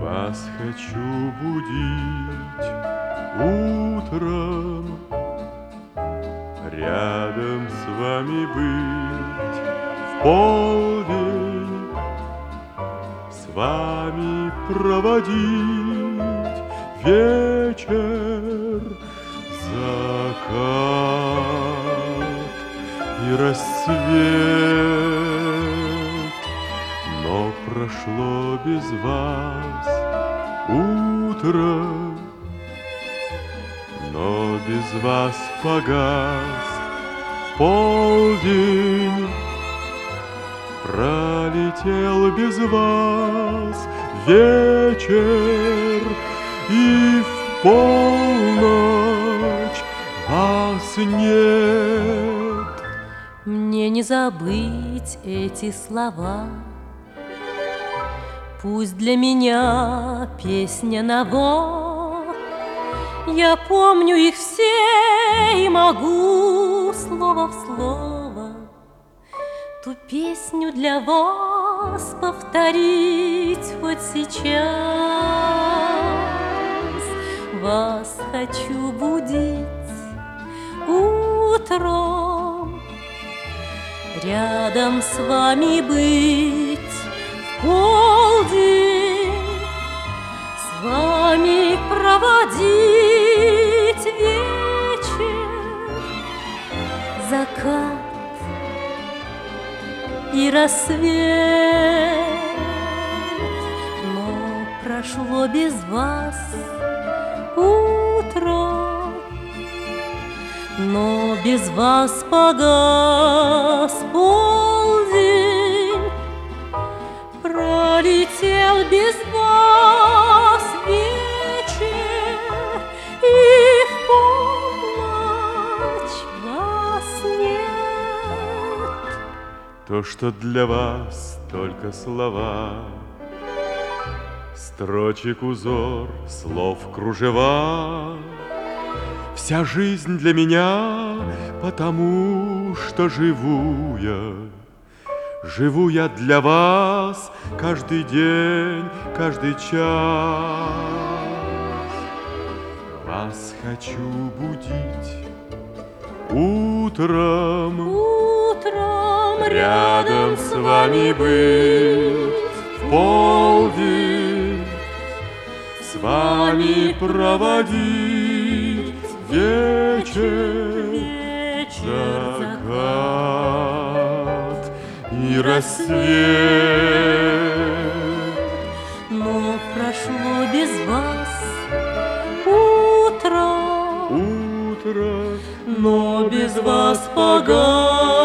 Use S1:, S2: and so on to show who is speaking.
S1: Вас хочу будить утром, рядом с вами быть в полдень, с вами проводить вечер, закат и рассвет. Но прошло без вас утро, но без вас погас полдень. Пролетел без вас вечер, и в полночь вас нет.
S2: Мне не забыть эти слова, пусть для меня песня нова. Я помню их все и могу слово в слово ту песню для вас повторить хоть сейчас. Вас хочу будить утром, рядом с вами быть в полдень, с вами проводить вечер, закат и рассвет. Но прошло без вас утро, но без вас погас полдень. Пролетел без вас вечер, и в полночь вас нет.
S1: То, что для вас только слова, строчек узор, слов кружева. Вся жизнь для меня, потому что живу я для вас каждый день, каждый час. Вас хочу будить утром, рядом с вами быть в полдень, с вами проводить вечер, закат и рассвет.
S2: Но прошло без вас утро,
S1: Утро,
S2: но без вас погас